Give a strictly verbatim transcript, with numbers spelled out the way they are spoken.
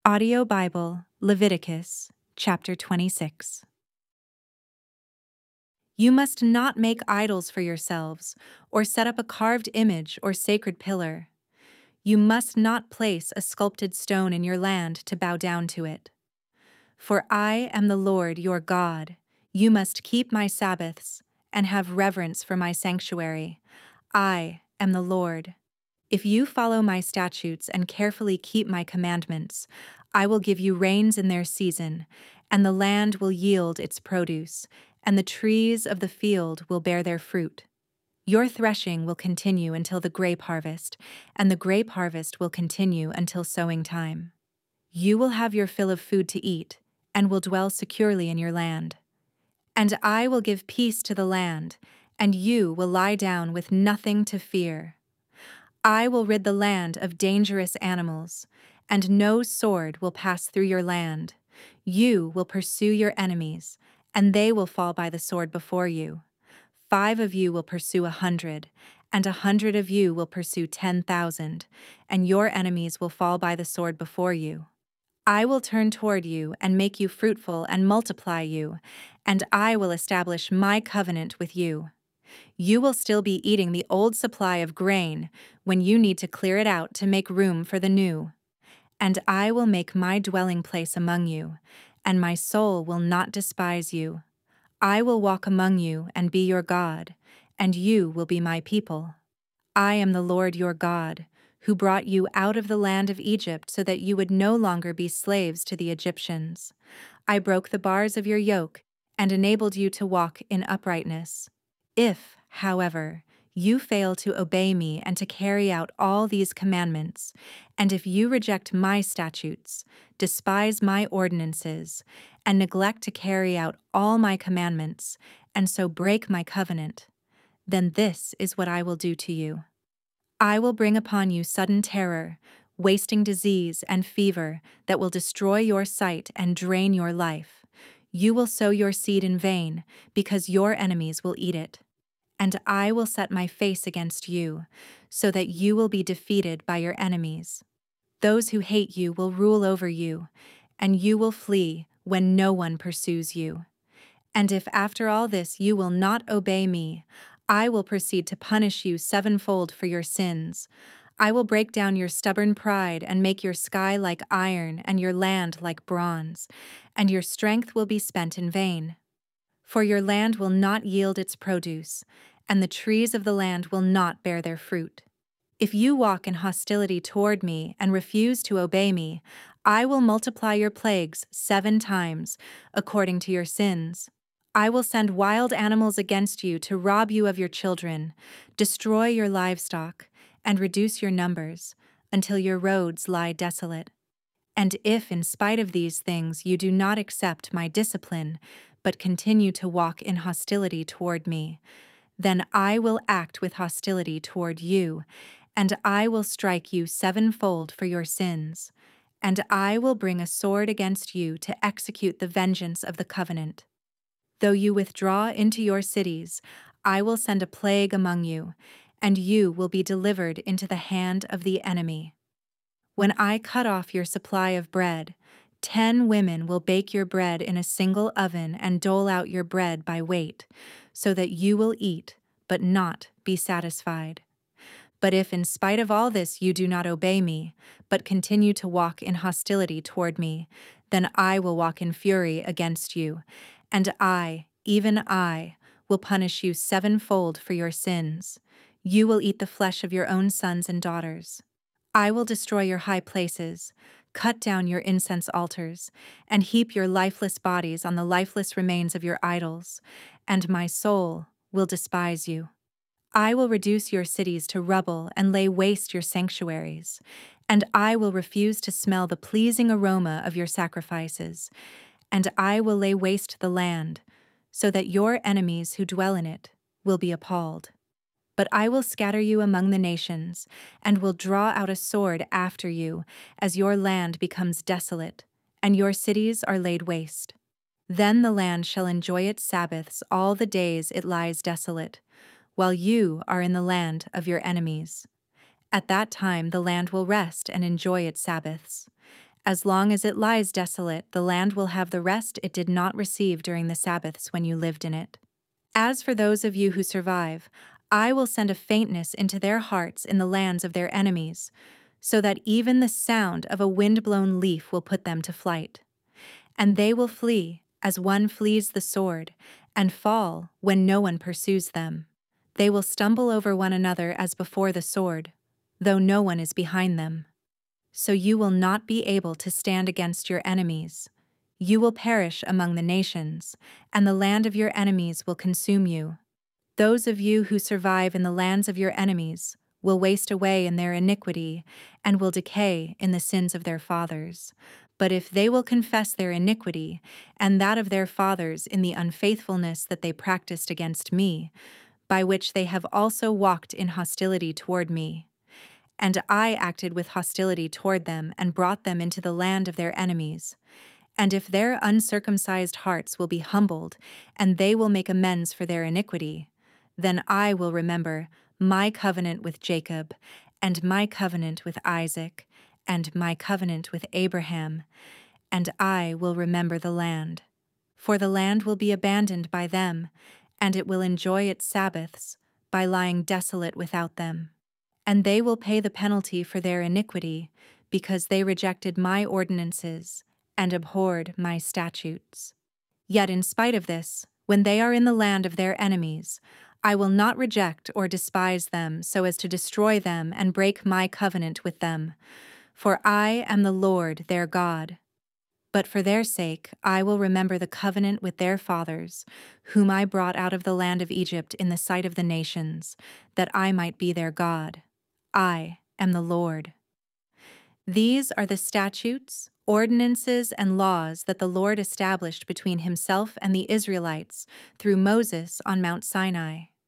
Audio Bible, Leviticus, chapter twenty-six. You must not make idols for yourselves, or set up a carved image or sacred pillar. You must not place a sculpted stone in your land to bow down to it. For I am the Lord your God. You must keep my Sabbaths and have reverence for my sanctuary. I am the Lord. If you follow my statutes and carefully keep my commandments, I will give you rains in their season, and the land will yield its produce, and the trees of the field will bear their fruit. Your threshing will continue until the grape harvest, and the grape harvest will continue until sowing time. You will have your fill of food to eat, and will dwell securely in your land. And I will give peace to the land, and you will lie down with nothing to fear. I will rid the land of dangerous animals, and no sword will pass through your land. You will pursue your enemies, and they will fall by the sword before you. Five of you will pursue a hundred, and a hundred of you will pursue ten thousand, and your enemies will fall by the sword before you. I will turn toward you and make you fruitful and multiply you, and I will establish my covenant with you. You will still be eating the old supply of grain when you need to clear it out to make room for the new. And I will make my dwelling place among you, and my soul will not despise you. I will walk among you and be your God, and you will be my people. I am the Lord your God, who brought you out of the land of Egypt so that you would no longer be slaves to the Egyptians. I broke the bars of your yoke and enabled you to walk in uprightness. If, however, you fail to obey me and to carry out all these commandments, and if you reject my statutes, despise my ordinances, and neglect to carry out all my commandments, and so break my covenant, then this is what I will do to you. I will bring upon you sudden terror, wasting disease and fever that will destroy your sight and drain your life. You will sow your seed in vain, because your enemies will eat it. And I will set my face against you, so that you will be defeated by your enemies. Those who hate you will rule over you, and you will flee when no one pursues you. And if after all this you will not obey me, I will proceed to punish you sevenfold for your sins. I will break down your stubborn pride and make your sky like iron and your land like bronze, and your strength will be spent in vain. For your land will not yield its produce, and the trees of the land will not bear their fruit. If you walk in hostility toward me and refuse to obey me, I will multiply your plagues seven times, according to your sins. I will send wild animals against you to rob you of your children, destroy your livestock, and reduce your numbers, until your roads lie desolate. And if, in spite of these things, you do not accept my discipline, but continue to walk in hostility toward me, then I will act with hostility toward you, and I will strike you sevenfold for your sins, and I will bring a sword against you to execute the vengeance of the covenant. Though you withdraw into your cities, I will send a plague among you, and you will be delivered into the hand of the enemy. When I cut off your supply of bread, ten women will bake your bread in a single oven and dole out your bread by weight, so that you will eat, but not be satisfied. But if in spite of all this you do not obey me, but continue to walk in hostility toward me, then I will walk in fury against you, and I, even I, will punish you sevenfold for your sins. You will eat the flesh of your own sons and daughters. I will destroy your high places, cut down your incense altars, and heap your lifeless bodies on the lifeless remains of your idols, and my soul will despise you. I will reduce your cities to rubble and lay waste your sanctuaries, and I will refuse to smell the pleasing aroma of your sacrifices, and I will lay waste the land, so that your enemies who dwell in it will be appalled. But I will scatter you among the nations, and will draw out a sword after you, as your land becomes desolate, and your cities are laid waste. Then the land shall enjoy its Sabbaths all the days it lies desolate, while you are in the land of your enemies. At that time the land will rest and enjoy its Sabbaths, As long as it lies desolate, the land will have the rest it did not receive during the Sabbaths when you lived in it. As for those of you who survive, I will send a faintness into their hearts in the lands of their enemies, so that even the sound of a wind-blown leaf will put them to flight. And they will flee, as one flees the sword, and fall when no one pursues them. They will stumble over one another as before the sword, though no one is behind them. So you will not be able to stand against your enemies. You will perish among the nations, and the land of your enemies will consume you. Those of you who survive in the lands of your enemies will waste away in their iniquity and will decay in the sins of their fathers. But if they will confess their iniquity and that of their fathers in the unfaithfulness that they practiced against me, by which they have also walked in hostility toward me, and I acted with hostility toward them and brought them into the land of their enemies, and if their uncircumcised hearts will be humbled and they will make amends for their iniquity, then I will remember my covenant with Jacob, and my covenant with Isaac, and my covenant with Abraham, and I will remember the land. For the land will be abandoned by them, and it will enjoy its Sabbaths by lying desolate without them. And they will pay the penalty for their iniquity, because they rejected my ordinances and abhorred my statutes. Yet in spite of this, when they are in the land of their enemies, I will not reject or despise them so as to destroy them and break my covenant with them, for I am the Lord their God. But for their sake I will remember the covenant with their fathers, whom I brought out of the land of Egypt in the sight of the nations, that I might be their God. I am the Lord. These are the statutes, ordinances, and laws that the Lord established between himself and the Israelites through Moses on Mount Sinai.